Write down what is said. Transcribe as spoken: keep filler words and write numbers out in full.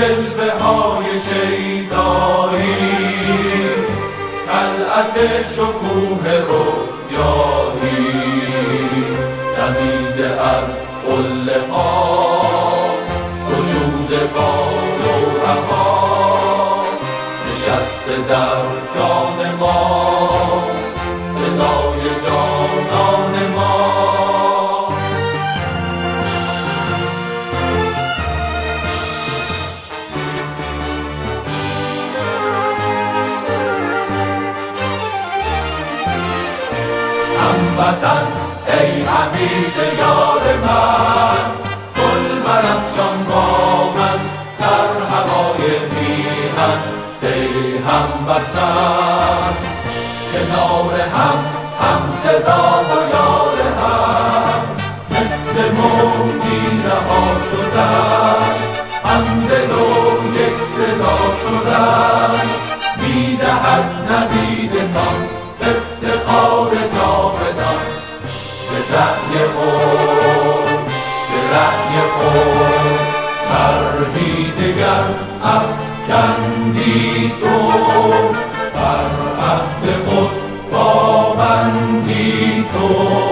جلوه های شیدایی، خلعت شکوه رویایی، دمیده از قله ها گشوده بال و رها، نشسته در جان ما صدای جانان ما. هموطن ای همیشه یار من، گل برافشان با من در هوای میهن. ای هموطن کنار هم، هم صدا و یار هم، مثل موجی رها شدن، هم دل و یک صدا شدن. میدهد نویدتان افتخار جاودان، به سعی خود به رأی خود طرحی دگر افکندی تو، بر عهد خود پابندی تو.